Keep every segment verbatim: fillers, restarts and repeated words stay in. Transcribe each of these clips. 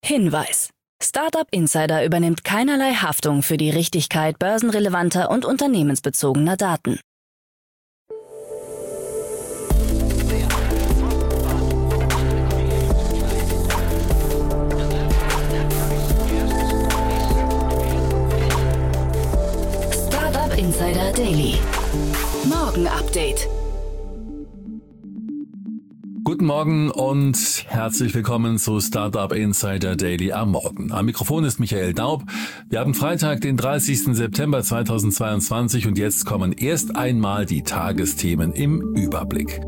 Hinweis: Startup Insider übernimmt keinerlei Haftung für die Richtigkeit börsenrelevanter und unternehmensbezogener Daten. Startup Insider Daily. Morgen Update. Guten Morgen und herzlich willkommen zu Startup Insider Daily am Morgen. Am Mikrofon ist Michael Daub. Wir haben Freitag, den dreißigsten September zweitausendzweiundzwanzig und jetzt kommen erst einmal die Tagesthemen im Überblick.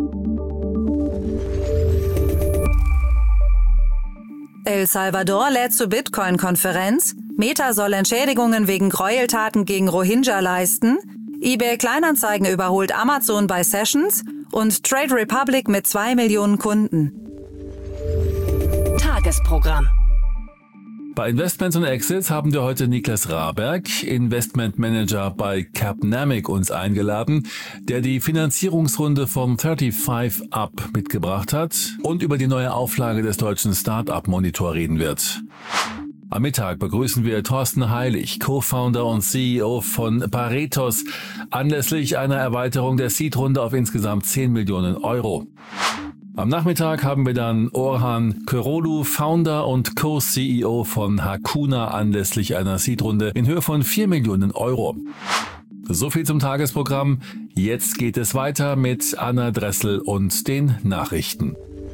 El Salvador lädt zur Bitcoin-Konferenz. Meta soll Entschädigungen wegen Gräueltaten gegen Rohingya leisten. eBay Kleinanzeigen überholt Amazon bei Sessions und Trade Republic mit zwei Millionen Kunden. Tagesprogramm. Bei Investments und Exits haben wir heute Niklas Raberg, Investmentmanager bei Capnamic, uns eingeladen, der die Finanzierungsrunde vom fünfunddreißig Up mitgebracht hat und über die neue Auflage des deutschen Startup-Monitor reden wird. Am Mittag begrüßen wir Thorsten Heilig, Co-Founder und C E O von Paretos, anlässlich einer Erweiterung der Seed-Runde auf insgesamt zehn Millionen Euro. Am Nachmittag haben wir dann Orhan Köroğlu, Founder und Co-C E O von Hakuna, anlässlich einer Seed-Runde in Höhe von vier Millionen Euro. So viel zum Tagesprogramm. Jetzt geht es weiter mit Anna Dressel und den Nachrichten.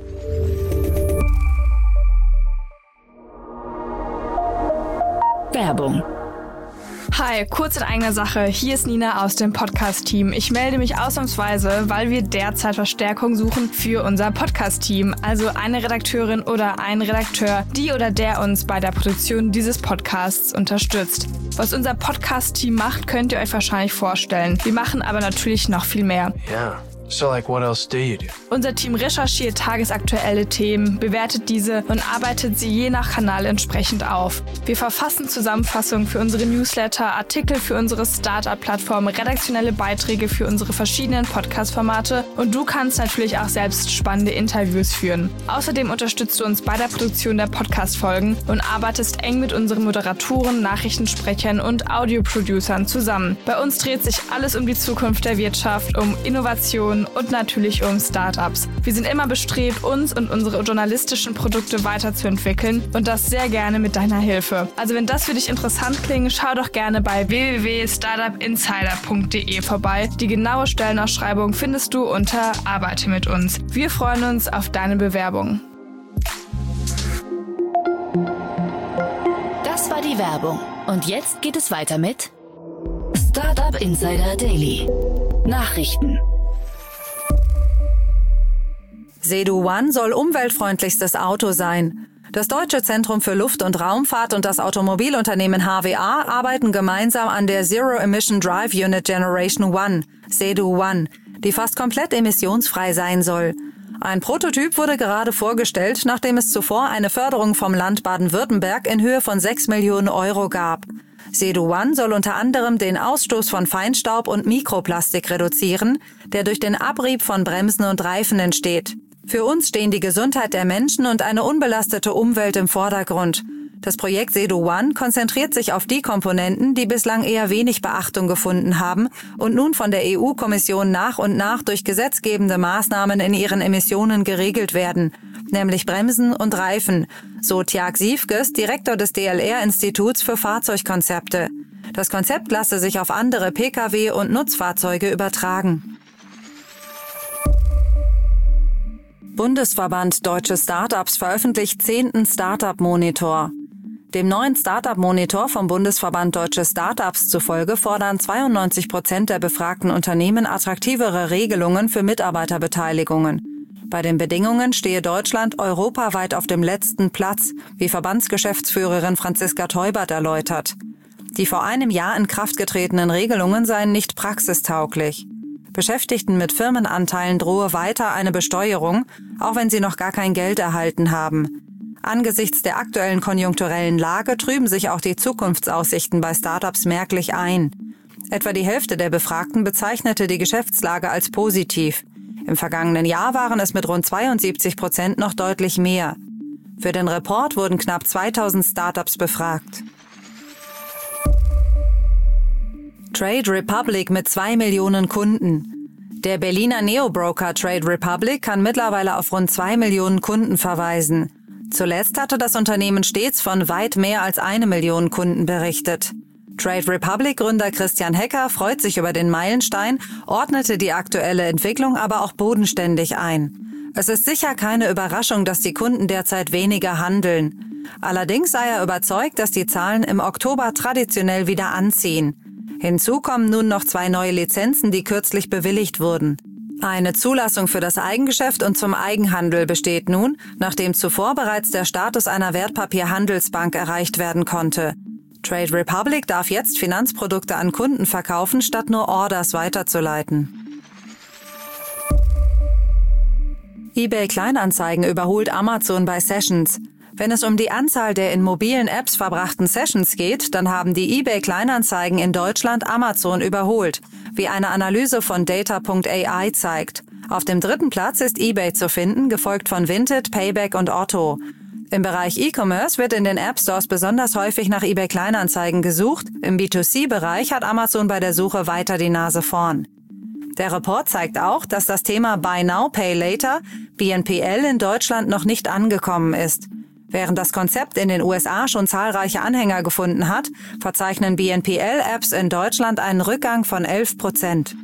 Werbung. Hi, kurz in eigener Sache. Hier ist Nina aus dem Podcast-Team. Ich melde mich ausnahmsweise, weil wir derzeit Verstärkung suchen für unser Podcast-Team. Also eine Redakteurin oder ein Redakteur, die oder der uns bei der Produktion dieses Podcasts unterstützt. Was unser Podcast-Team macht, könnt ihr euch wahrscheinlich vorstellen. Wir machen aber natürlich noch viel mehr. Ja. So like what else do you do? Unser Team recherchiert tagesaktuelle Themen, bewertet diese und arbeitet sie je nach Kanal entsprechend auf. Wir verfassen Zusammenfassungen für unsere Newsletter, Artikel für unsere Startup-Plattform, redaktionelle Beiträge für unsere verschiedenen Podcast-Formate und du kannst natürlich auch selbst spannende Interviews führen. Außerdem unterstützt du uns bei der Produktion der Podcast-Folgen und arbeitest eng mit unseren Moderatoren, Nachrichtensprechern und Audio-Producern zusammen. Bei uns dreht sich alles um die Zukunft der Wirtschaft, um Innovation und natürlich um Startups. Wir sind immer bestrebt, uns und unsere journalistischen Produkte weiterzuentwickeln und das sehr gerne mit deiner Hilfe. Also wenn das für dich interessant klingt, schau doch gerne bei w w w punkt startup insider punkt d e vorbei. Die genaue Stellenausschreibung findest du unter Arbeite mit uns. Wir freuen uns auf deine Bewerbung. Das war die Werbung. Und jetzt geht es weiter mit Startup Insider Daily. Nachrichten. Sedu One soll umweltfreundlichstes Auto sein. Das Deutsche Zentrum für Luft- und Raumfahrt und das Automobilunternehmen H W A arbeiten gemeinsam an der Zero Emission Drive Unit Generation One, Sedu One, die fast komplett emissionsfrei sein soll. Ein Prototyp wurde gerade vorgestellt, nachdem es zuvor eine Förderung vom Land Baden-Württemberg in Höhe von sechs Millionen Euro gab. Sedu One soll unter anderem den Ausstoß von Feinstaub und Mikroplastik reduzieren, der durch den Abrieb von Bremsen und Reifen entsteht. Für uns stehen die Gesundheit der Menschen und eine unbelastete Umwelt im Vordergrund. Das Projekt Sedu One konzentriert sich auf die Komponenten, die bislang eher wenig Beachtung gefunden haben und nun von der E U-Kommission nach und nach durch gesetzgebende Maßnahmen in ihren Emissionen geregelt werden, nämlich Bremsen und Reifen, so Tjag Siefkes, Direktor des D L R-Instituts für Fahrzeugkonzepte. Das Konzept lasse sich auf andere Pkw und Nutzfahrzeuge übertragen. Bundesverband Deutsche Startups veröffentlicht zehnten Startup-Monitor. Dem neuen Startup-Monitor vom Bundesverband Deutsche Startups zufolge fordern zweiundneunzig Prozent der befragten Unternehmen attraktivere Regelungen für Mitarbeiterbeteiligungen. Bei den Bedingungen stehe Deutschland europaweit auf dem letzten Platz, wie Verbandsgeschäftsführerin Franziska Teubert erläutert. Die vor einem Jahr in Kraft getretenen Regelungen seien nicht praxistauglich. Beschäftigten mit Firmenanteilen drohe weiter eine Besteuerung, auch wenn sie noch gar kein Geld erhalten haben. Angesichts der aktuellen konjunkturellen Lage trüben sich auch die Zukunftsaussichten bei Startups merklich ein. Etwa die Hälfte der Befragten bezeichnete die Geschäftslage als positiv. Im vergangenen Jahr waren es mit rund zweiundsiebzig Prozent noch deutlich mehr. Für den Report wurden knapp zweitausend Startups befragt. Trade Republic mit zwei Millionen Kunden. Der Berliner Neobroker Trade Republic kann mittlerweile auf rund zwei Millionen Kunden verweisen. Zuletzt hatte das Unternehmen stets von weit mehr als eine Million Kunden berichtet. Trade Republic-Gründer Christian Hecker freut sich über den Meilenstein, ordnete die aktuelle Entwicklung aber auch bodenständig ein. Es ist sicher keine Überraschung, dass die Kunden derzeit weniger handeln. Allerdings sei er überzeugt, dass die Zahlen im Oktober traditionell wieder anziehen. Hinzu kommen nun noch zwei neue Lizenzen, die kürzlich bewilligt wurden. Eine Zulassung für das Eigengeschäft und zum Eigenhandel besteht nun, nachdem zuvor bereits der Status einer Wertpapierhandelsbank erreicht werden konnte. Trade Republic darf jetzt Finanzprodukte an Kunden verkaufen, statt nur Orders weiterzuleiten. eBay Kleinanzeigen überholt Amazon bei Sessions. Wenn es um die Anzahl der in mobilen Apps verbrachten Sessions geht, dann haben die eBay Kleinanzeigen in Deutschland Amazon überholt, wie eine Analyse von Data Punkt A I zeigt. Auf dem dritten Platz ist eBay zu finden, gefolgt von Vinted, Payback und Otto. Im Bereich E-Commerce wird in den App Stores besonders häufig nach eBay Kleinanzeigen gesucht. Im B zwei C-Bereich hat Amazon bei der Suche weiter die Nase vorn. Der Report zeigt auch, dass das Thema Buy Now, Pay Later, B N P L, in Deutschland noch nicht angekommen ist. Während das Konzept in den U S A schon zahlreiche Anhänger gefunden hat, verzeichnen B N P L-Apps in Deutschland einen Rückgang von elf Prozent.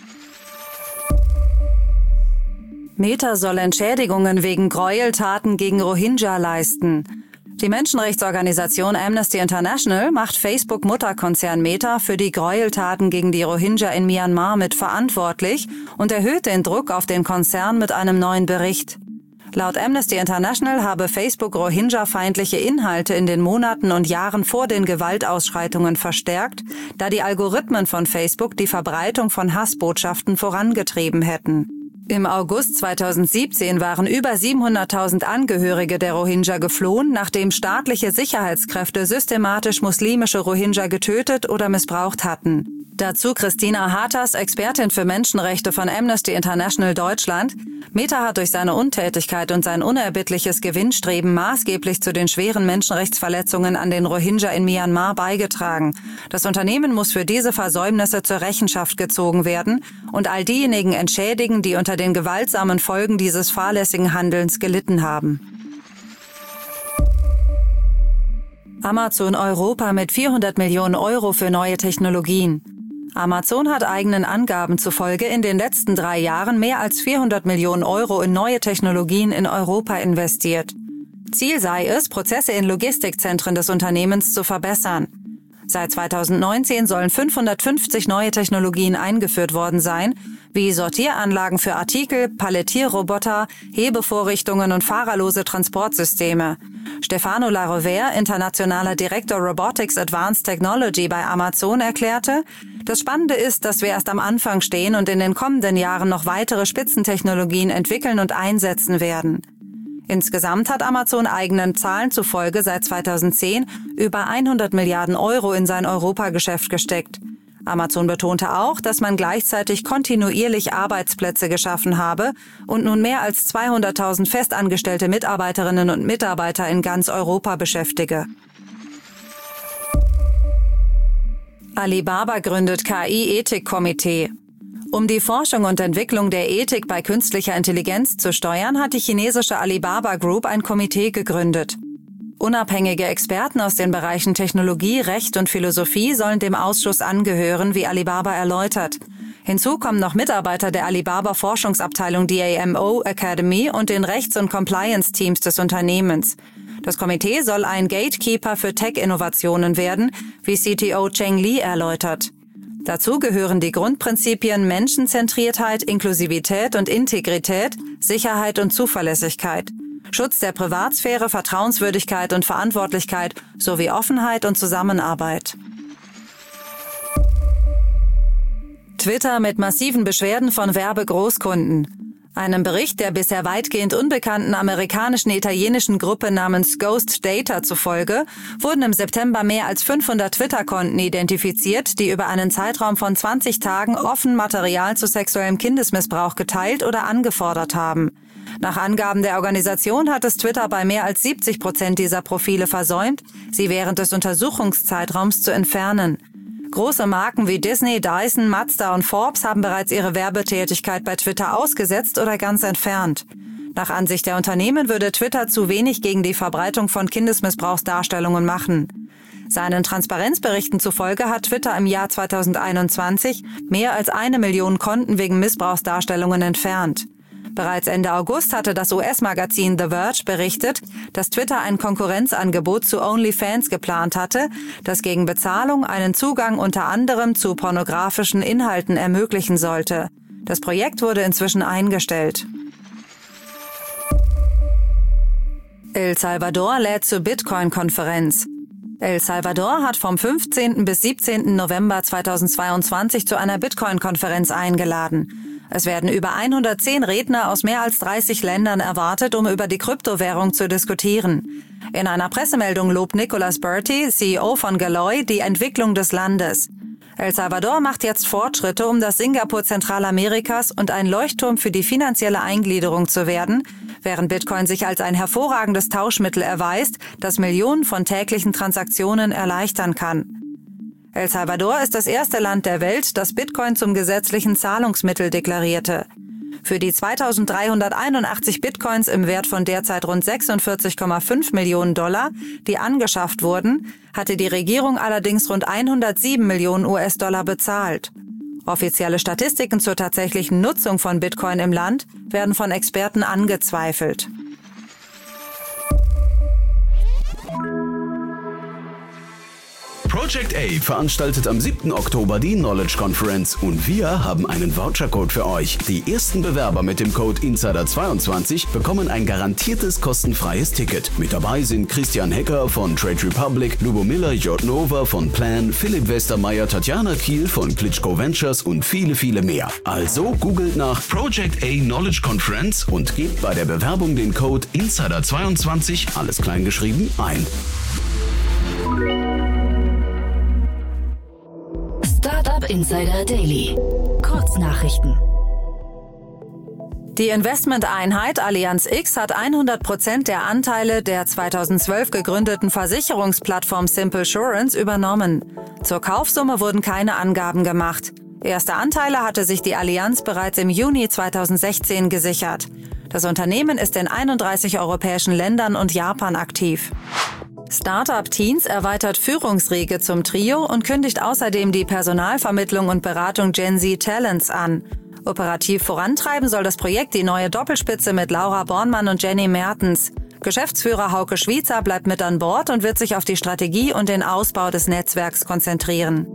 Meta soll Entschädigungen wegen Gräueltaten gegen Rohingya leisten. Die Menschenrechtsorganisation Amnesty International macht Facebook-Mutterkonzern Meta für die Gräueltaten gegen die Rohingya in Myanmar mit verantwortlich und erhöht den Druck auf den Konzern mit einem neuen Bericht. Laut Amnesty International habe Facebook Rohingya-feindliche Inhalte in den Monaten und Jahren vor den Gewaltausschreitungen verstärkt, da die Algorithmen von Facebook die Verbreitung von Hassbotschaften vorangetrieben hätten. Im August zweitausendsiebzehn waren über siebenhunderttausend Angehörige der Rohingya geflohen, nachdem staatliche Sicherheitskräfte systematisch muslimische Rohingya getötet oder missbraucht hatten. Dazu Christina Hatas, Expertin für Menschenrechte von Amnesty International Deutschland. Meta hat durch seine Untätigkeit und sein unerbittliches Gewinnstreben maßgeblich zu den schweren Menschenrechtsverletzungen an den Rohingya in Myanmar beigetragen. Das Unternehmen muss für diese Versäumnisse zur Rechenschaft gezogen werden und all diejenigen entschädigen, die unter den gewaltsamen Folgen dieses fahrlässigen Handelns gelitten haben. Amazon Europa mit vierhundert Millionen Euro für neue Technologien. Amazon hat eigenen Angaben zufolge in den letzten drei Jahren mehr als vierhundert Millionen Euro in neue Technologien in Europa investiert. Ziel sei es, Prozesse in Logistikzentren des Unternehmens zu verbessern. Seit zweitausendneunzehn sollen fünfhundertfünfzig neue Technologien eingeführt worden sein, wie Sortieranlagen für Artikel, Palettierroboter, Hebevorrichtungen und fahrerlose Transportsysteme. Stefano Larovere, internationaler Direktor Robotics Advanced Technology bei Amazon, erklärte: Das Spannende ist, dass wir erst am Anfang stehen und in den kommenden Jahren noch weitere Spitzentechnologien entwickeln und einsetzen werden. Insgesamt hat Amazon eigenen Zahlen zufolge seit zweitausendzehn über hundert Milliarden Euro in sein Europageschäft gesteckt. Amazon betonte auch, dass man gleichzeitig kontinuierlich Arbeitsplätze geschaffen habe und nun mehr als zweihunderttausend festangestellte Mitarbeiterinnen und Mitarbeiter in ganz Europa beschäftige. Alibaba gründet K I-Ethikkomitee. Um die Forschung und Entwicklung der Ethik bei künstlicher Intelligenz zu steuern, hat die chinesische Alibaba Group ein Komitee gegründet. Unabhängige Experten aus den Bereichen Technologie, Recht und Philosophie sollen dem Ausschuss angehören, wie Alibaba erläutert. Hinzu kommen noch Mitarbeiter der Alibaba Forschungsabteilung D A M O Academy und den Rechts- und Compliance-Teams des Unternehmens. Das Komitee soll ein Gatekeeper für Tech-Innovationen werden, wie C T O Cheng Li erläutert. Dazu gehören die Grundprinzipien Menschenzentriertheit, Inklusivität und Integrität, Sicherheit und Zuverlässigkeit, Schutz der Privatsphäre, Vertrauenswürdigkeit und Verantwortlichkeit sowie Offenheit und Zusammenarbeit. Twitter mit massiven Beschwerden von Werbegroßkunden. Einem Bericht der bisher weitgehend unbekannten amerikanischen italienischen Gruppe namens Ghost Data zufolge wurden im September mehr als fünfhundert Twitter-Konten identifiziert, die über einen Zeitraum von zwanzig Tagen offen Material zu sexuellem Kindesmissbrauch geteilt oder angefordert haben. Nach Angaben der Organisation hat es Twitter bei mehr als siebzig Prozent dieser Profile versäumt, sie während des Untersuchungszeitraums zu entfernen. Große Marken wie Disney, Dyson, Mazda und Forbes haben bereits ihre Werbetätigkeit bei Twitter ausgesetzt oder ganz entfernt. Nach Ansicht der Unternehmen würde Twitter zu wenig gegen die Verbreitung von Kindesmissbrauchsdarstellungen machen. Seinen Transparenzberichten zufolge hat Twitter im Jahr zweitausendeinundzwanzig mehr als eine Million Konten wegen Missbrauchsdarstellungen entfernt. Bereits Ende August hatte das U S-Magazin The Verge berichtet, dass Twitter ein Konkurrenzangebot zu OnlyFans geplant hatte, das gegen Bezahlung einen Zugang unter anderem zu pornografischen Inhalten ermöglichen sollte. Das Projekt wurde inzwischen eingestellt. El Salvador lädt zur Bitcoin-Konferenz. El Salvador hat vom fünfzehnten bis siebzehnten November zweitausendzweiundzwanzig zu einer Bitcoin-Konferenz eingeladen. Es werden über hundertzehn Redner aus mehr als dreißig Ländern erwartet, um über die Kryptowährung zu diskutieren. In einer Pressemeldung lobt Nicholas Bertie, C E O von Galoy, die Entwicklung des Landes. El Salvador macht jetzt Fortschritte, um das Singapur Zentralamerikas und ein Leuchtturm für die finanzielle Eingliederung zu werden, während Bitcoin sich als ein hervorragendes Tauschmittel erweist, das Millionen von täglichen Transaktionen erleichtern kann. El Salvador ist das erste Land der Welt, das Bitcoin zum gesetzlichen Zahlungsmittel deklarierte. Für die zweitausenddreihunderteinundachtzig Bitcoins im Wert von derzeit rund sechsundvierzig Komma fünf Millionen Dollar, die angeschafft wurden, hatte die Regierung allerdings rund hundertsieben Millionen U S-Dollar bezahlt. Offizielle Statistiken zur tatsächlichen Nutzung von Bitcoin im Land werden von Experten angezweifelt. Project A veranstaltet am siebten Oktober die Knowledge Conference und wir haben einen Vouchercode für euch. Die ersten Bewerber mit dem Code Insider zweiundzwanzig bekommen ein garantiertes kostenfreies Ticket. Mit dabei sind Christian Hecker von Trade Republic, Lubomila Jotnova von Plan, Philipp Westermeier, Tatjana Kiel von Klitschko Ventures und viele, viele mehr. Also googelt nach Project A Knowledge Conference und gebt bei der Bewerbung den Code Insider zweiundzwanzig, alles klein geschrieben, ein. Startup Insider Daily. Kurznachrichten. Die Investmenteinheit Allianz X hat hundert Prozent der Anteile der zweitausendzwölf gegründeten Versicherungsplattform Simplesurance übernommen. Zur Kaufsumme wurden keine Angaben gemacht. Erste Anteile hatte sich die Allianz bereits im Juni zweitausendsechzehn gesichert. Das Unternehmen ist in einunddreißig europäischen Ländern und Japan aktiv. Startup Teens erweitert Führungsriege zum Trio und kündigt außerdem die Personalvermittlung und Beratung Gen Z Talents an. Operativ vorantreiben soll das Projekt die neue Doppelspitze mit Laura Bornmann und Jenny Mertens. Geschäftsführer Hauke Schwiezer bleibt mit an Bord und wird sich auf die Strategie und den Ausbau des Netzwerks konzentrieren.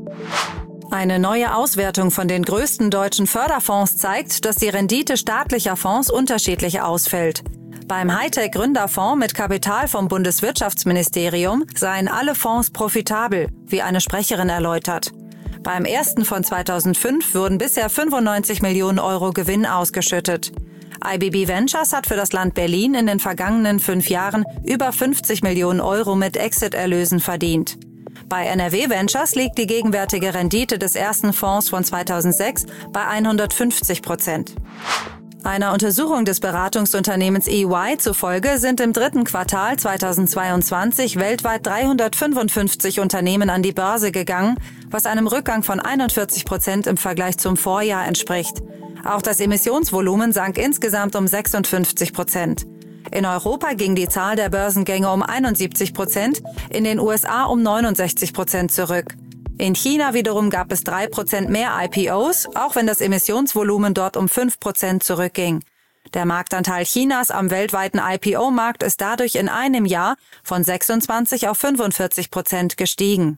Eine neue Auswertung von den größten deutschen Förderfonds zeigt, dass die Rendite staatlicher Fonds unterschiedlich ausfällt. Beim Hightech-Gründerfonds mit Kapital vom Bundeswirtschaftsministerium seien alle Fonds profitabel, wie eine Sprecherin erläutert. Beim ersten von zweitausendfünf wurden bisher fünfundneunzig Millionen Euro Gewinn ausgeschüttet. I B B Ventures hat für das Land Berlin in den vergangenen fünf Jahren über fünfzig Millionen Euro mit Exit-Erlösen verdient. Bei N R W Ventures liegt die gegenwärtige Rendite des ersten Fonds von zweitausendsechs bei hundertfünfzig Prozent. Einer Untersuchung des Beratungsunternehmens E Y zufolge sind im dritten Quartal zweitausendzweiundzwanzig weltweit dreihundertfünfundfünfzig Unternehmen an die Börse gegangen, was einem Rückgang von einundvierzig Prozent im Vergleich zum Vorjahr entspricht. Auch das Emissionsvolumen sank insgesamt um sechsundfünfzig Prozent. In Europa ging die Zahl der Börsengänge um einundsiebzig Prozent, in den U S A um neunundsechzig Prozent zurück. In China wiederum gab es drei Prozent mehr I P Os, auch wenn das Emissionsvolumen dort um fünf Prozent zurückging. Der Marktanteil Chinas am weltweiten I P O-Markt ist dadurch in einem Jahr von sechsundzwanzig auf fünfundvierzig Prozent gestiegen.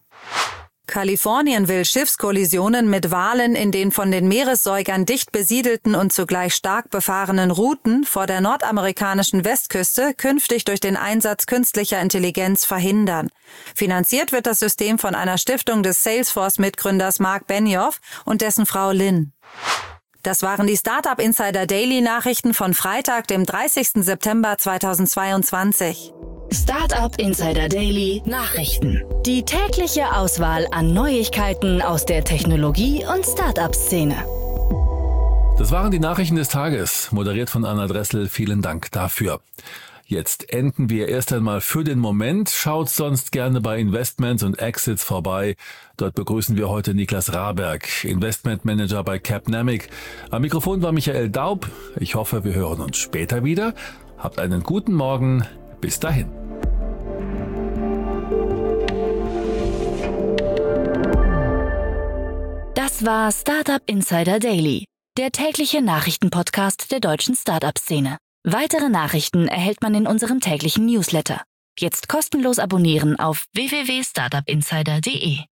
Kalifornien will Schiffskollisionen mit Walen in den von den Meeressäugern dicht besiedelten und zugleich stark befahrenen Routen vor der nordamerikanischen Westküste künftig durch den Einsatz künstlicher Intelligenz verhindern. Finanziert wird das System von einer Stiftung des Salesforce-Mitgründers Mark Benioff und dessen Frau Lynn. Das waren die Startup Insider Daily Nachrichten von Freitag, dem dreißigsten September zweitausendzweiundzwanzig. Startup Insider Daily Nachrichten. Die tägliche Auswahl an Neuigkeiten aus der Technologie- und Startup-Szene. Das waren die Nachrichten des Tages, moderiert von Anna Dressel. Vielen Dank dafür. Jetzt enden wir erst einmal für den Moment. Schaut sonst gerne bei Investments und Exits vorbei. Dort begrüßen wir heute Niklas Raberg, Investmentmanager bei Capnamic. Am Mikrofon war Michael Daub. Ich hoffe, wir hören uns später wieder. Habt einen guten Morgen. Bis dahin. Das war Startup Insider Daily, der tägliche Nachrichtenpodcast der deutschen Startup-Szene. Weitere Nachrichten erhält man in unserem täglichen Newsletter. Jetzt kostenlos abonnieren auf w w w punkt startup insider punkt d e.